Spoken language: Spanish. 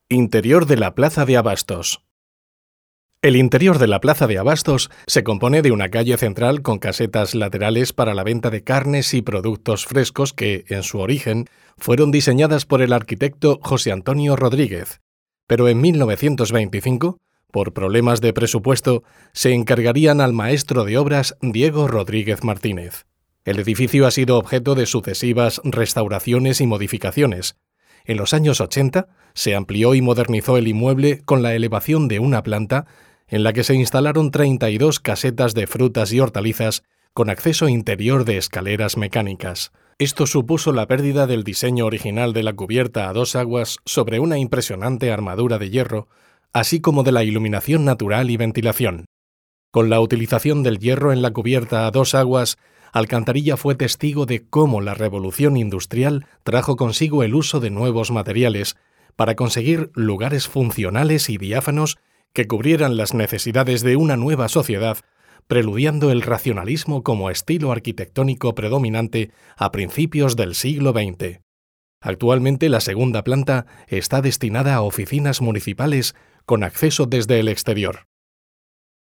Interior de la Plaza de Abastos. El interior de la Plaza de Abastos se compone de una calle central con casetas laterales para la venta de carnes y productos frescos que, en su origen, fueron diseñadas por el arquitecto José Antonio Rodríguez, pero en 1925, por problemas de presupuesto, se encargarían al maestro de obras Diego Rodríguez Martínez. El edificio ha sido objeto de sucesivas restauraciones y modificaciones. En los años 80 se amplió y modernizó el inmueble con la elevación de una planta en la que se instalaron 32 casetas de frutas y hortalizas con acceso interior de escaleras mecánicas. Esto supuso la pérdida del diseño original de la cubierta a dos aguas sobre una impresionante armadura de hierro, así como de la iluminación natural y ventilación. Con la utilización del hierro en la cubierta a dos aguas, Alcantarilla fue testigo de cómo la revolución industrial trajo consigo el uso de nuevos materiales para conseguir lugares funcionales y diáfanos que cubrieran las necesidades de una nueva sociedad, preludiando el racionalismo como estilo arquitectónico predominante a principios del siglo XX. Actualmente la segunda planta está destinada a oficinas municipales con acceso desde el exterior.